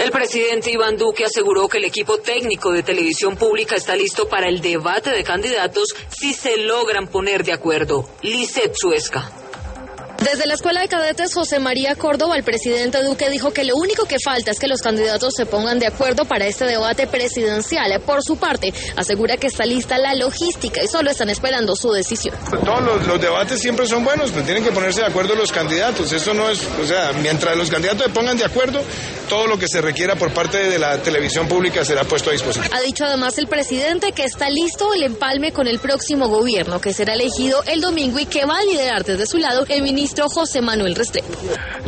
El presidente Iván Duque aseguró que el equipo técnico de televisión pública está listo para el debate de candidatos si se logran poner de acuerdo. Lisset Suezca. Desde la Escuela de Cadetes José María Córdoba, el presidente Duque dijo que lo único que falta es que los candidatos se pongan de acuerdo para este debate presidencial. Por su parte, asegura que está lista la logística y solo están esperando su decisión. Todos los debates siempre son buenos, pero tienen que ponerse de acuerdo los candidatos. Eso no es, mientras los candidatos se pongan de acuerdo, todo lo que se requiera por parte de la televisión pública será puesto a disposición. Ha dicho además el presidente que está listo el empalme con el próximo gobierno, que será elegido el domingo y que va a liderar desde su lado el ministro José Manuel Restrepo.